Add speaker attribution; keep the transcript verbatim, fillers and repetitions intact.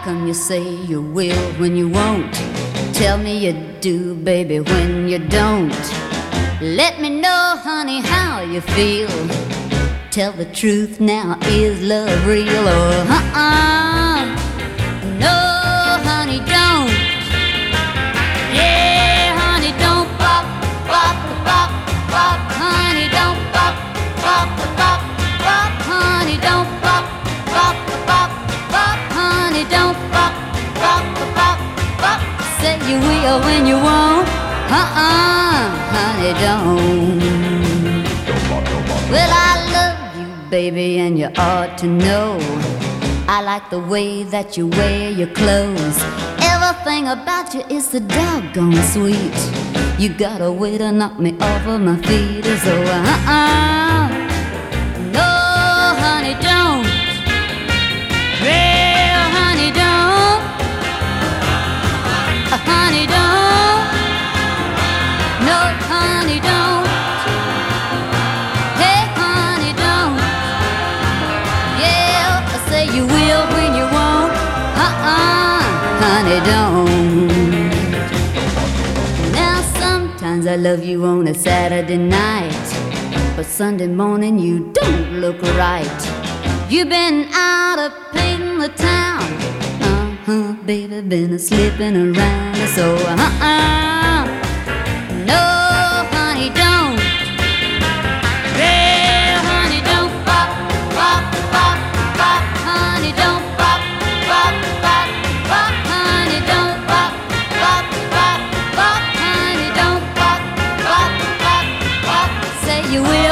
Speaker 1: come you say you will when you won't? Tell me you do, baby, when you don't. Let me know, honey, how you feel. Tell the truth now, is love real or uh-uh? No, honey, don't. Yeah, honey, don't pop, pop, pop, pop. Honey, don't pop, pop, pop, pop. Honey, don't pop, pop, pop, pop. Honey, don't pop, pop, pop, pop. Say you will when you won't. Uh-uh, honey, don't. Well, I love you, baby, and you ought to know. I like the way that you wear your clothes. Everything about you is so doggone sweet. You got a way to knock me off of my feet. So uh-uh, no, honey, don't. Real honey, don't. Uh, honey, don't. No, honey, don't. Hey, honey, don't. Yeah, I say you will when you won't. Uh-uh, honey, don't. Now sometimes I love you on a Saturday night, but Sunday morning you don't look right. You've been out of painting the town. Uh-huh, baby, been a slipping around. So uh-uh, no, honey, don't. Real honey, don't pop, pop, pop, pop. Honey, don't pop, pop, pop, pop. Honey, don't pop, pop, pop, pop. Honey, don't pop, pop, pop, pop. Say you will.